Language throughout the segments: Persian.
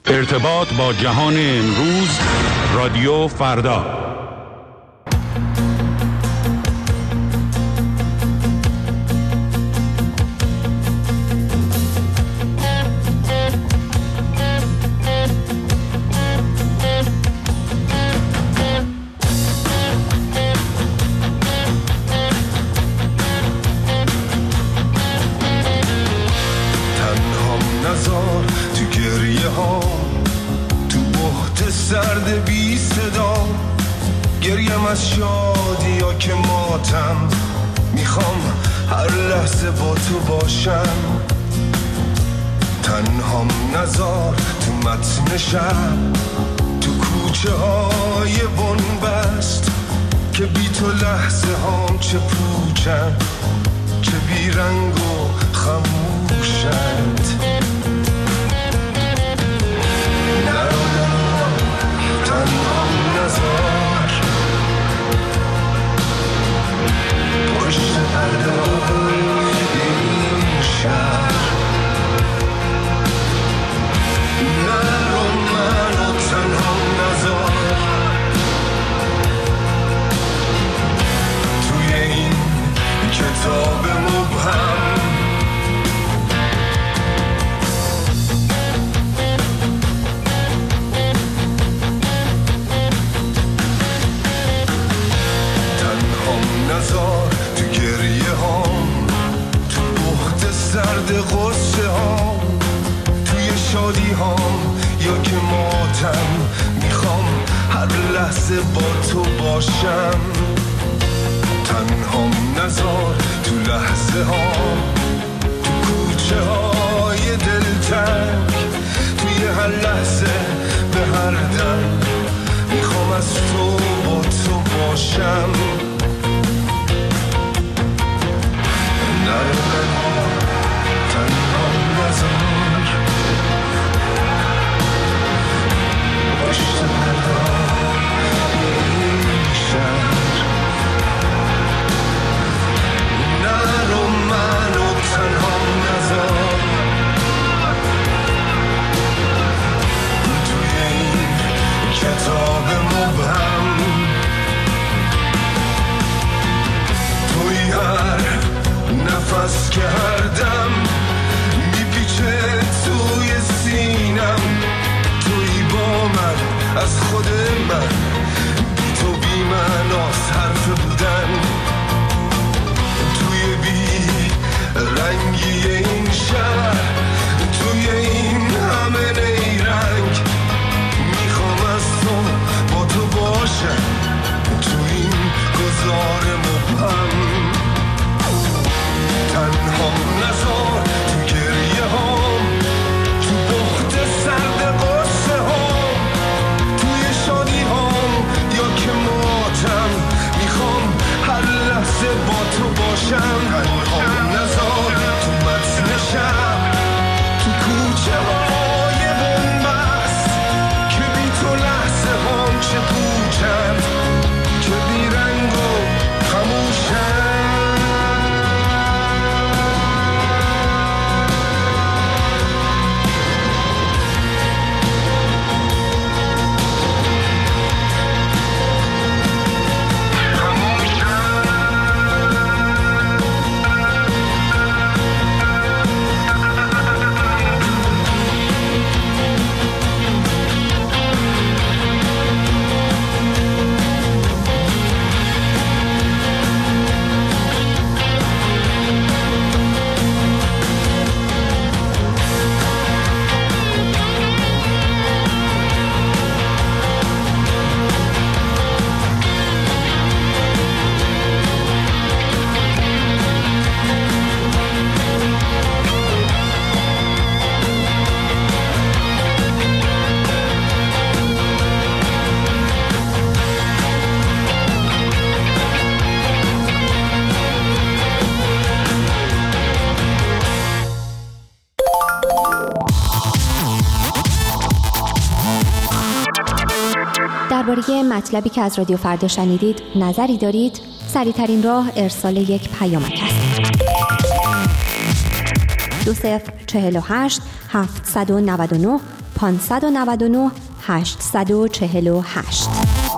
ارتباط با جهان امروز، رادیو فردا. سرد بی صدا گریم از شادی یا که ماتم، میخوام هر لحظه با تو باشم. تنهام نزار تو متن شب، تو کوچه های بنبست، که بی تو لحظه هام چه پوچن، چه بی رنگ و خموشند. تنهام نزار پشت پرده این شهر، نرو منو تنهام نزار توی این کتاب مبهم. نزار تو گریه هام، تو بخت سرد غصه هام، توی شادی هام یا که ماتم، میخوام هر لحظه با تو باشم. تنهام نزار تو لحظه هام، تو کوچه های دلتنگ، توی هر لحظه به هر دم، میخوام از تو با تو باشم. تنهام نزار پشت پرده این شهر، نرو منو تنهام نزار توی این کتاب مبهم. توی هر نفس که هر دم میپیچه توی سینم، توی با من از خود من، بی تو بی معناست حرف بودن، توی بی رنگی این شهر، توی این همه نیرنگ، میخوام از تو با تو باشم تو این گذار مبهم. تنهام نزار تو گریه هام، تو بخت سرد قصه هام، توی شادی هام یا که ماتم، میخوام هر لحظه با تو باشم. تنهام نزار تو متن شب، تو کوچه های بنبست، که بی تو لحظه هام چه پوچند، چه بی رنگ و خموشند. درباره مطلبی که از رادیو فردا شنیدید نظری دارید؟ سریع‌ترین راه ارسال یک پیامک است. 2048 799 599 848.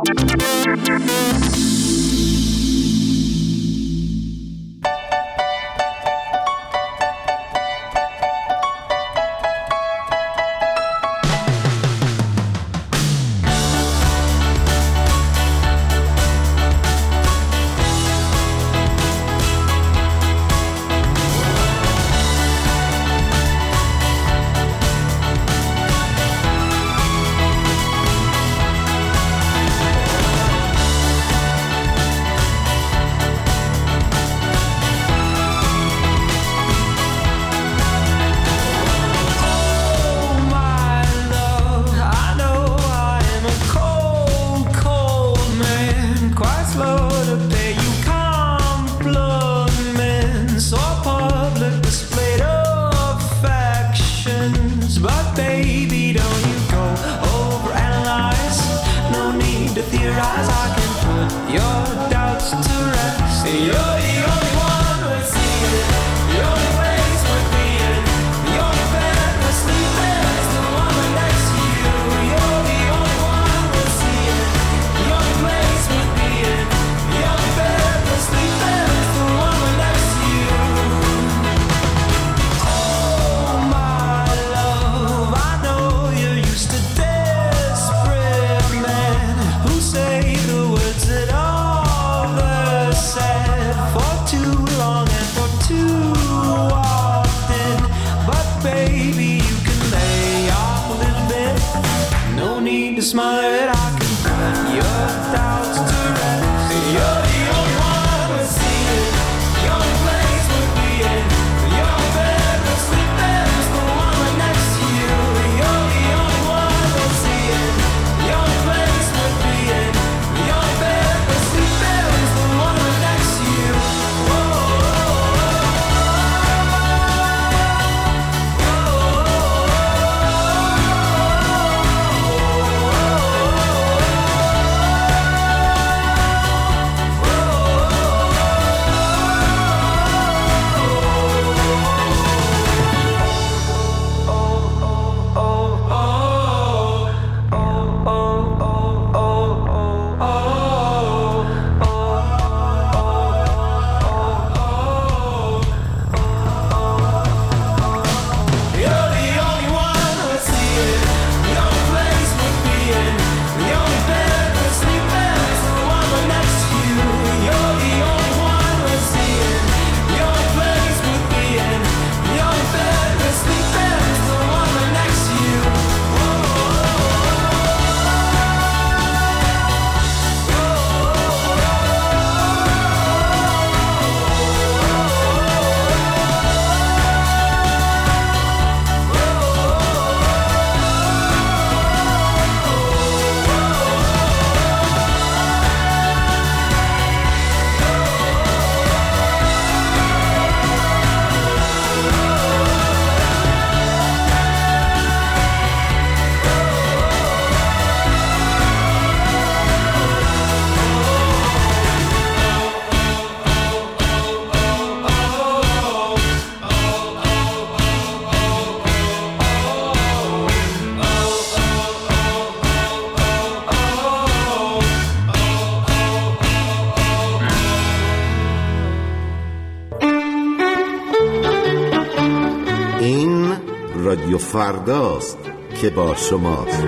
رادیو فرداست که با شماست.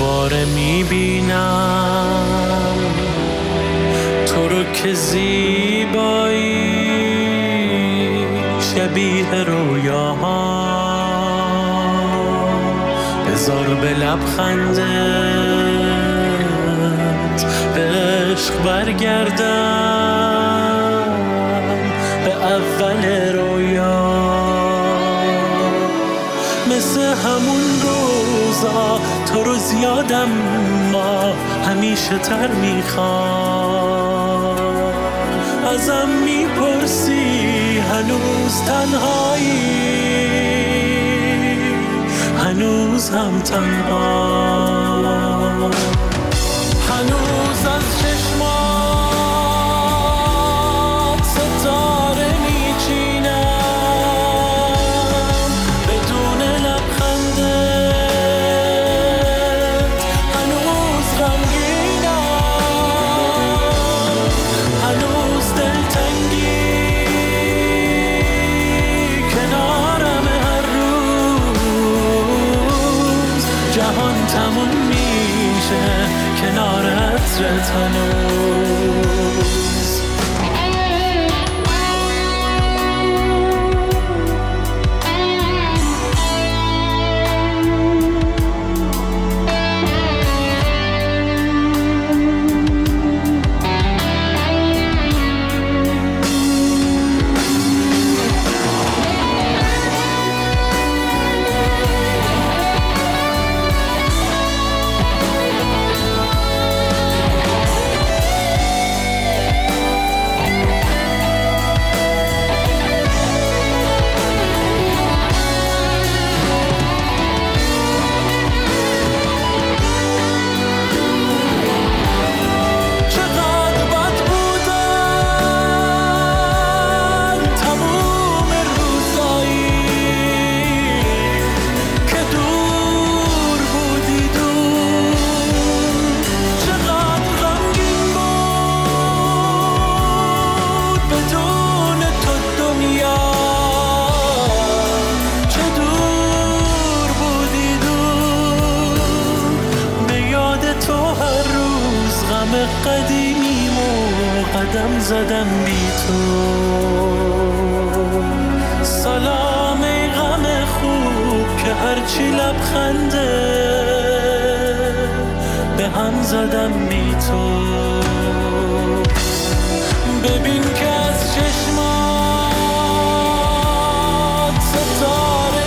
دوباره میبینم تو رو که زیبایی شبیه رویاها، بذار به لبخندت به عشق برگردم، به اول رویا، مثل همون روزا تو رو زیادم ما همیشه تر میخوام. ازم میپرسی هنوز تنهایی، هنوز هم تنها، هنوز از چشمات ستاره میچینم بدون لبخندت، هنوز غمگینم، هنوز دلتنگی کنارم هر روز، جهان تموم میشه کنار عطرت هنوز. قدم زدم بی تو، سلام ای غم خوب که هرچی لبخنده به هم زدم بی تو. ببین که از چشمات ستاره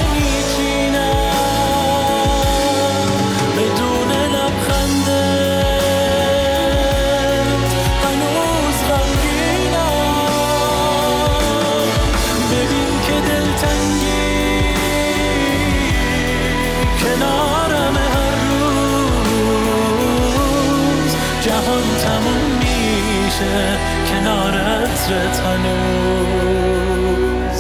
میچینم بدون لبخنده، کنارم هر روز، جهان تموم میشه کنار عطرت هنوز.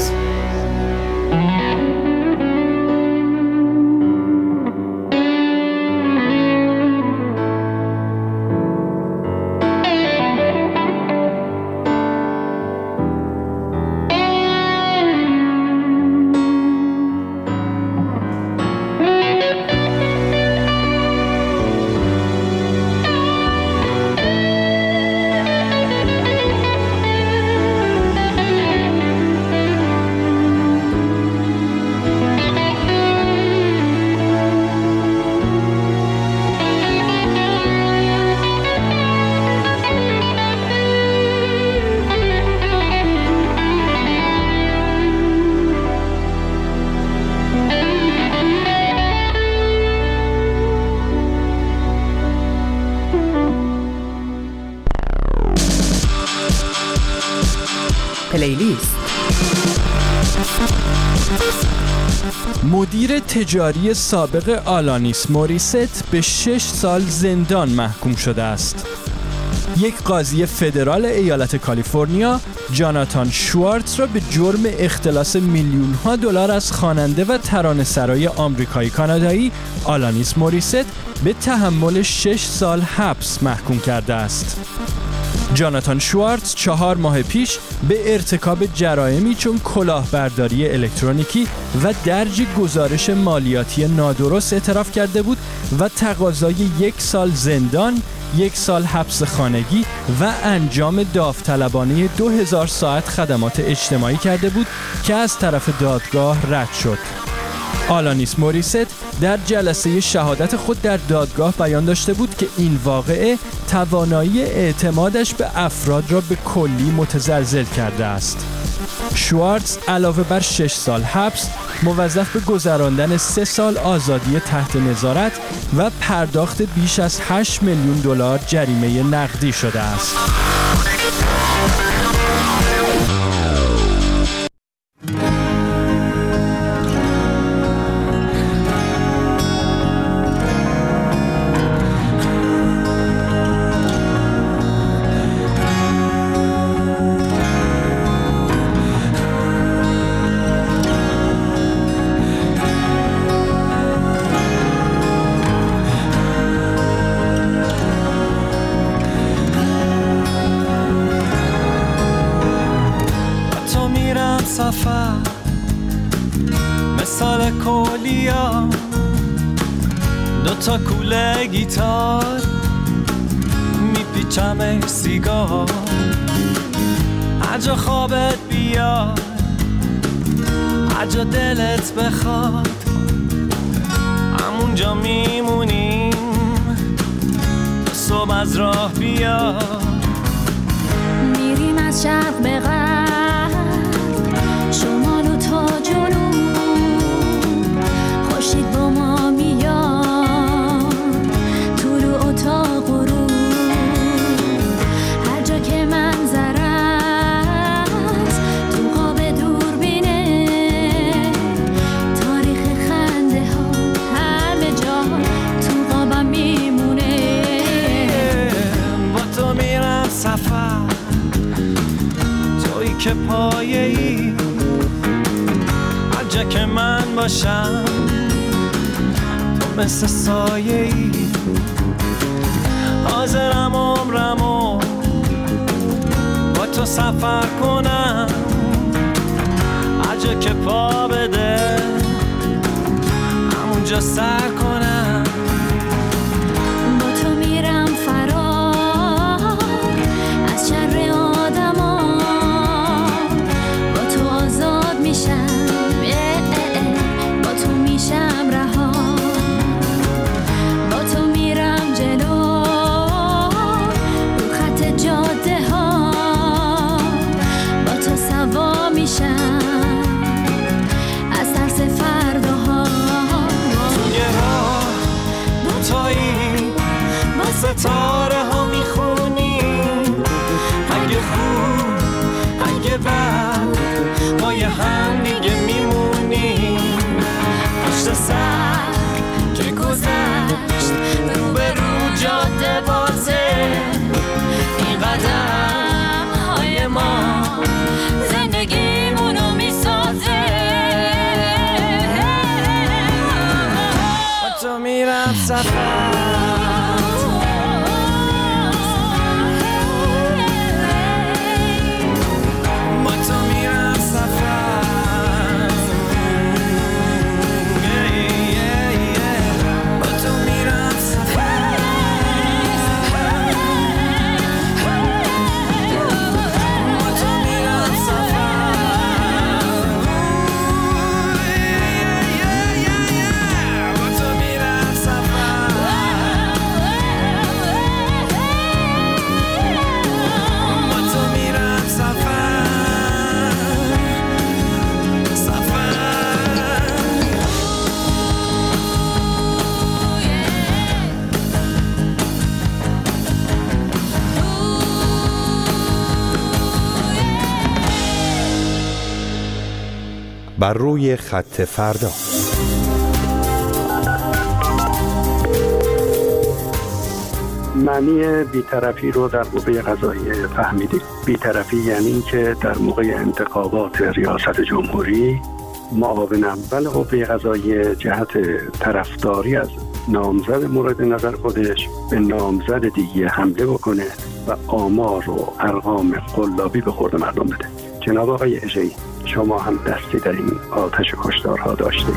پلیلیست. مدیر تجاری سابق آلانیس موریست به 6 سال زندان محکوم شده است. یک قاضی فدرال ایالت کالیفرنیا جاناتان شوارتز را به جرم اختلاس میلیون‌ها دلار از خواننده و ترانه‌سرای آمریکایی کانادایی آلانیس موریست به تحمل 6 سال حبس محکوم کرده است. جاناتان شوارتز 4 ماه پیش به ارتکاب جرائمی چون کلاهبرداری الکترونیکی و درج گزارش مالیاتی نادرست اعتراف کرده بود و تقاضای 1 سال زندان، 1 سال حبس خانگی و انجام داوطلبانه 2000 ساعت خدمات اجتماعی کرده بود که از طرف دادگاه رد شد. آلانیس موریست در جلسه شهادت خود در دادگاه بیان داشته بود که این واقعه توانایی اعتمادش به افراد را به کلی متزلزل کرده است. شوارتز علاوه بر 6 سال حبس، موظف به گذراندن 3 سال آزادی تحت نظارت و پرداخت بیش از 8 میلیون دلار جریمه نقدی شده است. سفر مثال کولیا، 2 کوله گیتار میپیچم سیگار، هر جا خوابت بیاد، هر جا دلت بخواد، همونجا میمونیم تا صبح از راه بیاد. میریم از شرق به غرب، شمال و تا جنوب، خورشید با ما میاد طلوع و تا غروب، هر جا که منظر است تو قاب دوربینه، تاریخ خنده ها همه جا تو قابم میمونه. با تو میرم سفر، تویی که پایه‌ای، هر جا که من باشم تو مثل سایه‌ای، حاضرم عمرمو با تو سفر کنم، هر جا که پا بده همونجا سر کنم. با تو میرم فرار از شر آدما، با تو آزاد میشم، با تو میشم رها، با تو میرم جلو رو خط جاده ها، با تو سوا میشم از ترس فرداها. توی راه دوتایی با ستاره ها میخونیم، اگه خوب اگه بد ما یه هم دیگه میمونیم، پشت سر که گذشت رو به رو جاده بازه، این قدم های ما زندگیمونو میسازه. با تو میرم سفر، با تو میرم سفر، با تو میرم سفر، با تو میرم سفر، با تو میرم بر روی خط فردا. معنی بی‌طرفی رو در قوه قضاییه فهمیدیم. بی‌طرفی یعنی این که در موقع انتخابات ریاست جمهوری معاون اول قوه قضاییه جهت طرفداری از نامزد مورد نظر خودش به نامزد دیگه حمله بکنه و آمار و ارقام قلابی به خورد مردم بده. جناب آقای اژه‌ای، شما هم دستی در این آتش کشتارها داشتید.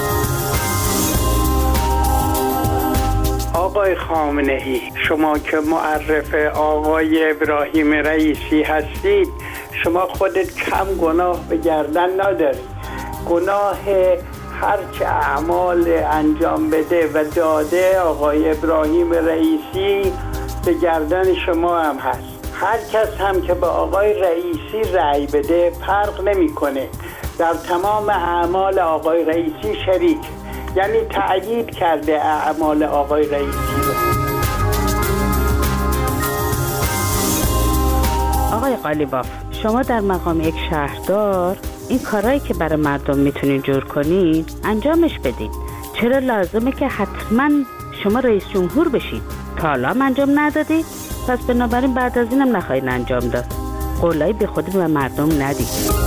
آقای خامنه‌ای، شما که معرف آقای ابراهیم رئیسی هستید، شما خودت کم گناه به گردن نداری. گناه هرچه اعمال انجام بده و داده آقای ابراهیم رئیسی به گردن شما هم هست. هر کس هم که به آقای رئیسی رأی بده فرق نمی‌کنه، در تمام اعمال آقای رئیسی شریک، یعنی تأیید کرده اعمال آقای رئیسی رو. آقای قالیباف، شما در مقام یک شهردار این کارهایی که برای مردم میتونید جور کنید انجامش بدید. چرا لازمه که حتما شما رئیس جمهور بشید؟ تا حالا هم انجام ندادید، پس بنابراین بعد از اینم نخواهید انجام داد. قولای بی خودی به مردم ندید.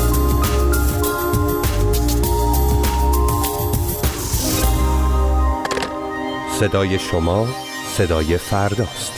صدای شما صدای فرداست.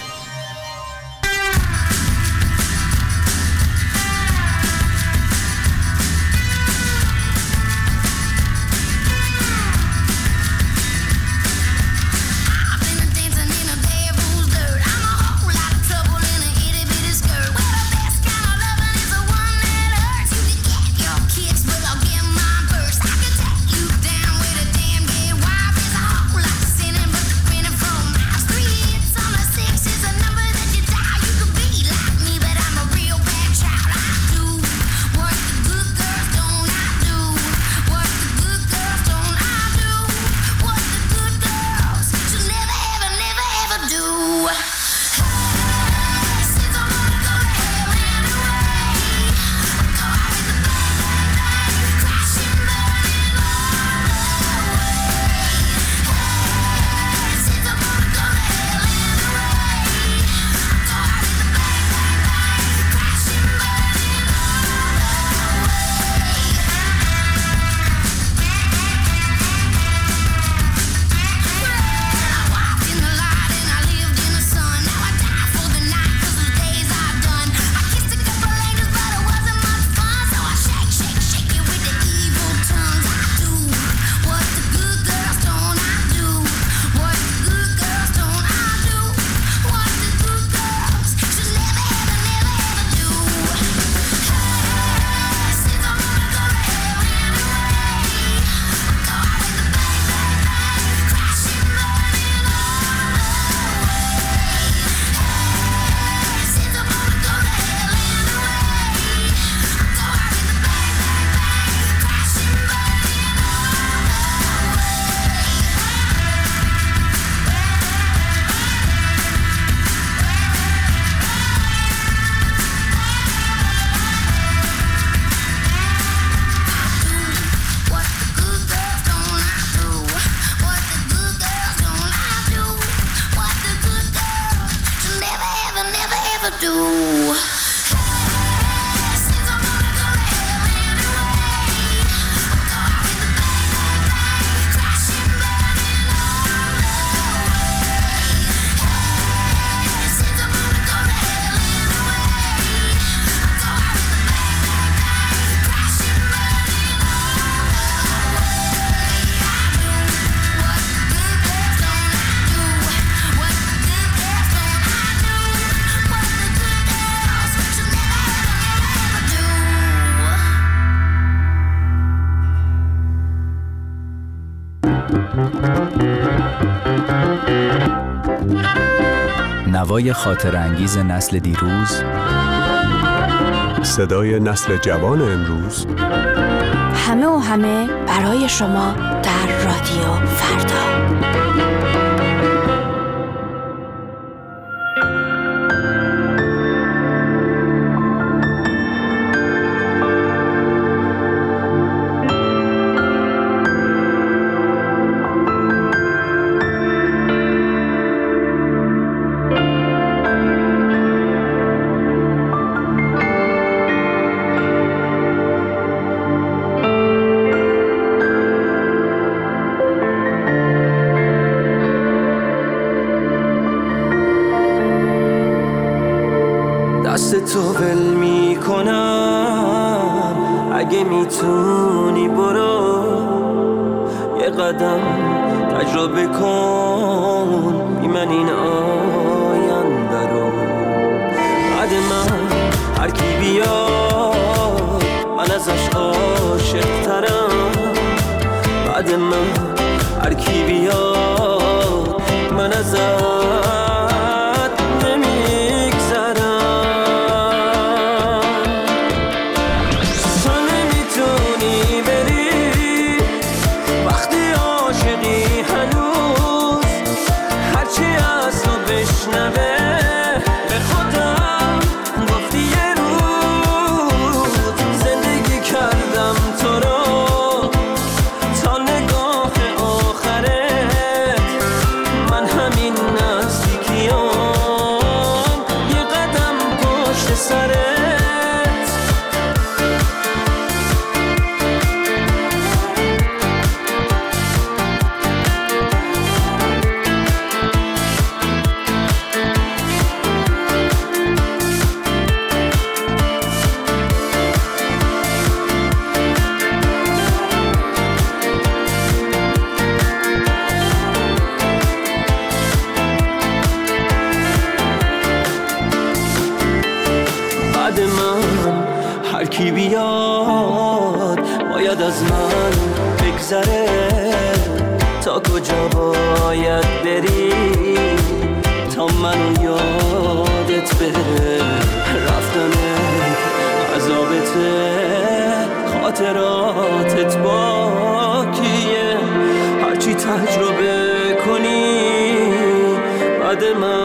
نوای خاطر انگیز نسل دیروز، صدای نسل جوان امروز، همه و همه برای شما در رادیو فردا. میتونی برو یه قدم تجربه کن بی من این آینده رو. بعد من هر کی بیاد من ازش عاشق ترم. بعد من هر کی بیاد من ازت نمیگذرم. تو نمیتونی بری وقتی عاشقی هنوز هرچی از تو بشنوه به خودم گفتی یه روز زندگی کردم تو رو تا نگاه آخرت. من همین نزدیکیام یه قدم پشت سرت. بعد من هر کی بیاد باید از من بگذره. تا کجا باید بری تا منو یادت بره. رفتنت عذابته خاطراتت باکیه. هرچی تجربه کنی بعد من